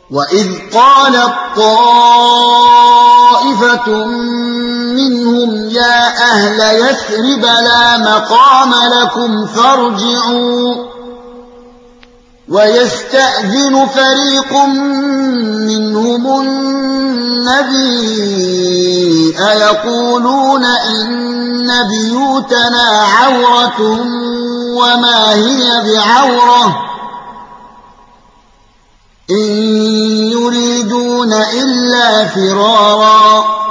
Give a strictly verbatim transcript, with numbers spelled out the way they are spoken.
وإذ قالت طائفة منهم يا أهل يثرب لا مقام لكم فارجعوا ويستأذن فريق منهم النبي أيقولون إن بيوتنا عورة وما هي بعورة إن يريدون إلا فرارا